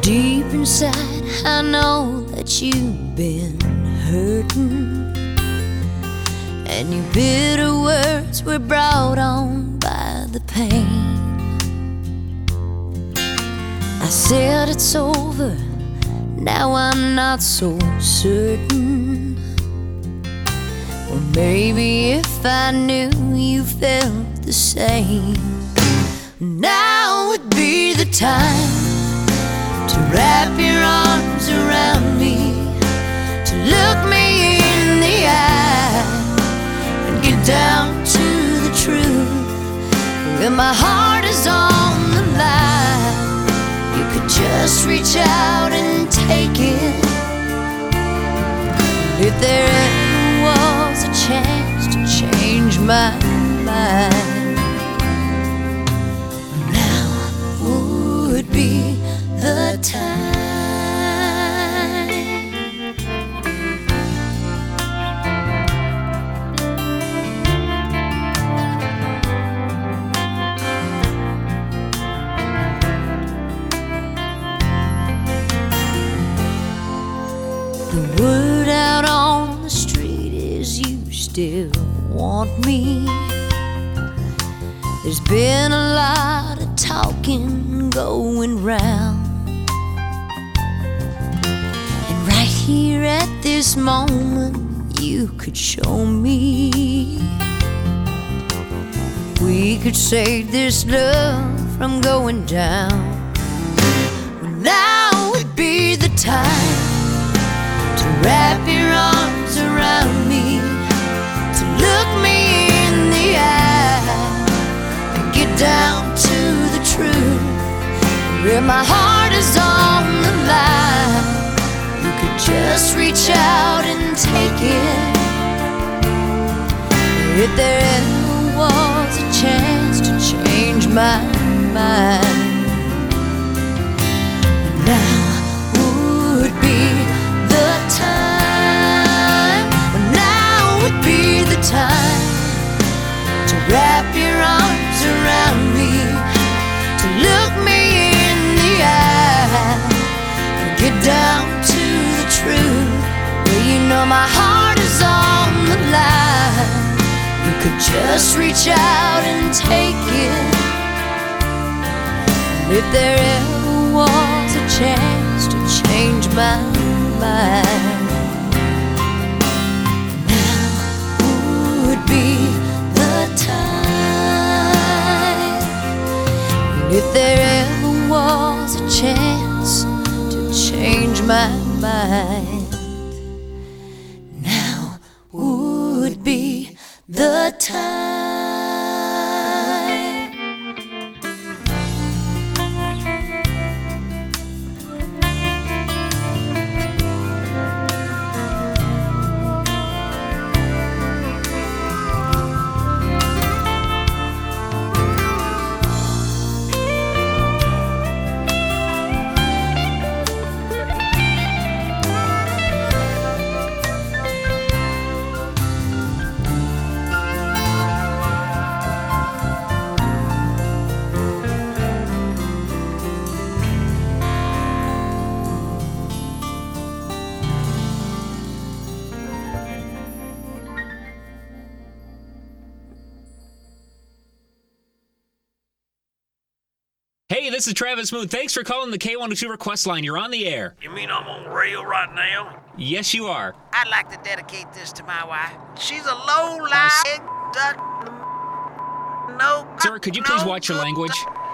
Deep inside, I know that you've been hurting, and your bitter words were brought on by the pain. I said it's over, now I'm not so certain. Or maybe if I knew you felt the same, now would be the time to wrap your arms around me, to look me in the eye and get down to the truth. When my heart is on the line, you could just reach out and take it. If there ever was a chance to change my mind, now would be the time. The word out on the street is you still want me. There's been a lot of talking going round, and right here at this moment you could show me. We could save this love from going down. Well, now would be the time to wrap your arms around me, to look me in the eye and get down to the truth. Where my heart is on the line, you could just reach out and take it. If there ever was a chance to change my mind, now would be the time. Now would be the time to wrap your arms around me, to look me in the eye and get down to the truth. Well, you know my heart is on the line, you could just reach out and take it. If there ever was a chance to change my mind, now would be the time. And if there ever was a chance to change my mind, now would be the time. Hey, this is Travis Moon. Thanks for calling the K102 request line. You're on the air. You mean I'm on rail right now? Yes, you are. I'd like to dedicate this to my wife. She's a low-life duck. No. Sir, could you please watch your language?